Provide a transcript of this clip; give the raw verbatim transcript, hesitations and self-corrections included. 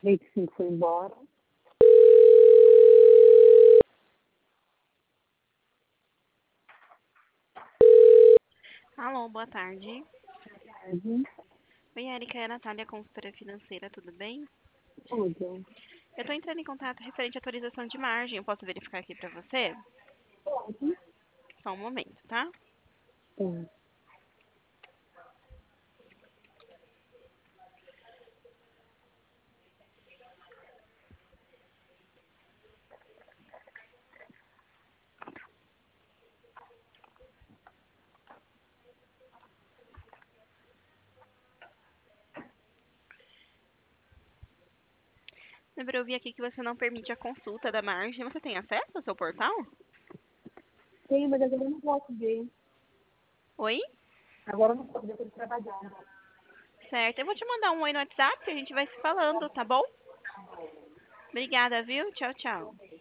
vinte e cinco foi embora. Alô, boa tarde. Uhum. Oi, Erika, é a Natália, consultora financeira, tudo bem? Tudo. Eu estou entrando em contato referente à atualização de margem. Eu posso verificar aqui para você? Pode. Só um momento, tá? Sim. Lembrou, eu vi aqui que você não permite a consulta da margem. Você tem acesso ao seu portal? Sim, mas agora eu não posso ver. Oi? Agora eu não posso ver, eu tô trabalhando. Certo. Eu vou te mandar um oi no WhatsApp, a gente vai se falando, tá bom? Obrigada, viu? Tchau, tchau.